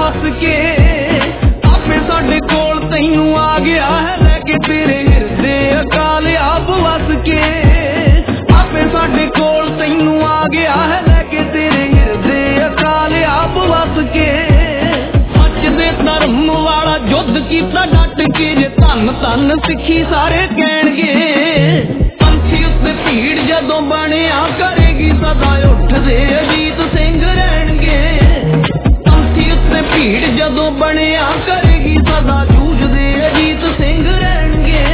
हस के आपे साडे कोल तैनू आ गया है लैके तेरे हिरदे अकाल आप वस के आपे साडे कोल तैनू आ गया है लैके तेरे हिरदे अकाल आप वस के सच दे धर्म वाला युद्ध कीता डट के जे धन धन सिखी सारे कहणगे पंछी उत्ते भीड़ जदों बनिया करेगी सदा उठदे अजीत सिंह रहणगे पंछी उत्ते भीड़ जदों बनिया करेगी सदा जूझदे अजीत सिंह रहणगे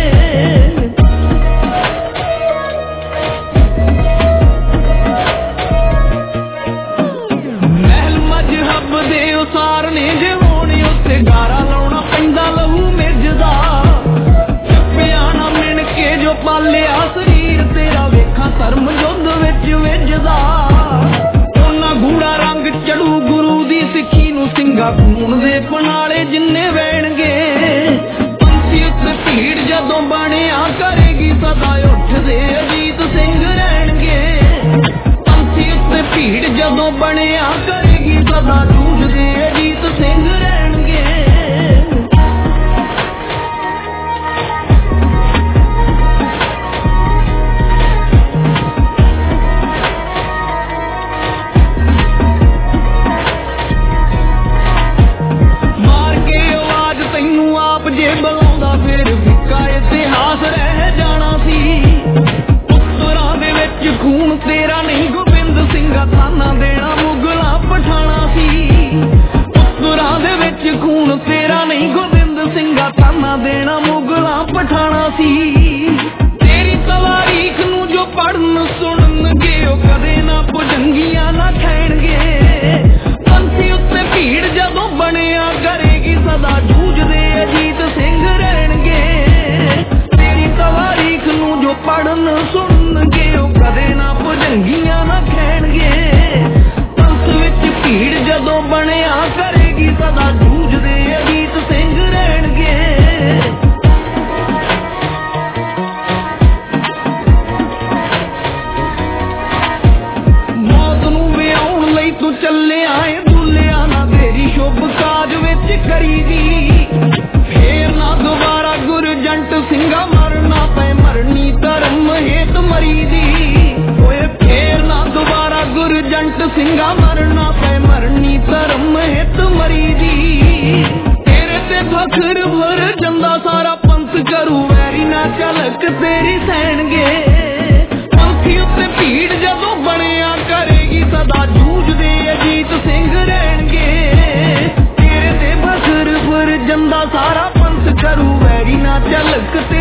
महल मजहब दे उसार ने जे होने उत्ते गारा लाउणा पैंदा लहू मिर्जदा चप्पिया ना मिण के जो पालिया शरीर तेरा वेखा धर्म युद्ध विच विजदा ओना गूड़ा रंग चढ़ू गुरु दी सिੱਖੀ ਨੂੰ ਸਿੰਘਾ खून दे पनाले जिन्ने वैणगे पंछी उत्ते भीड़ जदों बनिया करेगी सदा उठदे अजीत सिंह रहणगे पंछी उत्ते भीड़ जदों बनिया करेगी सदा जूझदे अजीत सिंह रहणगे जे बुलाउंदा फिर फिक्का इतिहास रह जाना सी पुत्तरां दे विच खून तेरा नहीं गोबिंद सिंघा थाना देना मुगला पठाना सी पुत्तरां दे विच खून तेरा नहीं गोबिंद सिंघा थाना देना मुगला पठाना सी तेरी तवारीख नूं जो पढ़न सुणनगे ओ कदे ना भुजंगियां ना खैणगे पंछी उत्ते भीड़ जदों बनिया करेगी सदा जूझदे अजीत सिंह रहणगे तेरी तवारीख नूं जो पढ़न सुणनगे ओ कदे ना भुजंगियां ना खैणगे पंथ विच भीड़ जदों बनिया करेगी सदा जूझदे अजीत सिंह रहणगे मौत नूं विआउण लई तूं चलिया ऐ दुलिया ना तेरी शुभ काज विच करीदी फेर ना दोबारा गुरजंट सिंघा मरना पै मरनी धर्म हेत मरीदी ओए फेर ना दोबारा गुरजंट सिंघा मरना पै मरनी धर्म हेत मरीदी तेरे ते फखर भर जंदा सारा पंथ करू वैरी ना झलक तेरी सैणगे पंछी उत्ते भीड़ जदों बनिया करेगी सदा जूझदे अजीत सिंह रहणगे तेरे ते फखर भर जंदा सारा पंथ करू वैरी ना झलक